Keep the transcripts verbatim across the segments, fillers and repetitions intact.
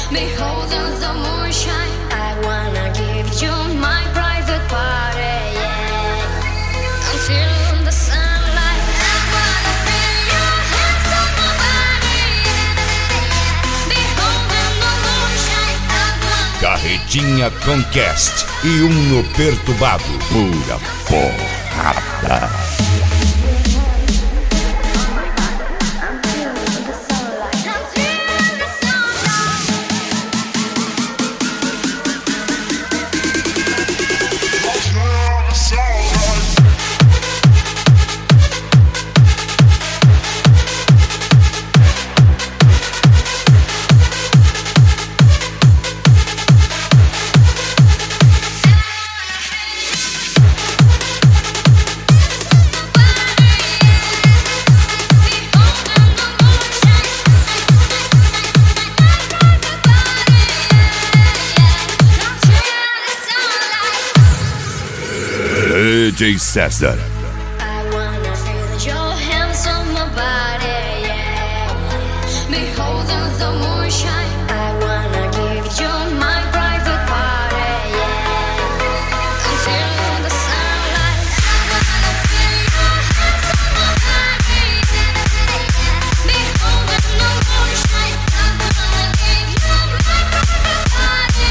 Beholding the moonshine, I wanna give you my private party, yeah. Until the sunlight, I wanna feel your hands on my body, yeah. Beholding the moonshine, I wanna... Carretinha Conquest e um no perturbado, pura porrada. D J César. I wanna feel your hands on my body, yeah. Beholding the moonshine, I wanna give you my private party, yeah. Until the sunlight, I wanna feel your hands on my body, yeah. Beholding the moonshine, I wanna give you my private party,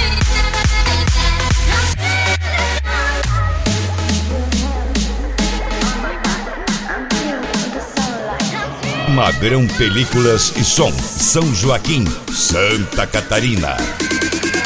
yeah. Magrão Películas e Som, São Joaquim, Santa Catarina.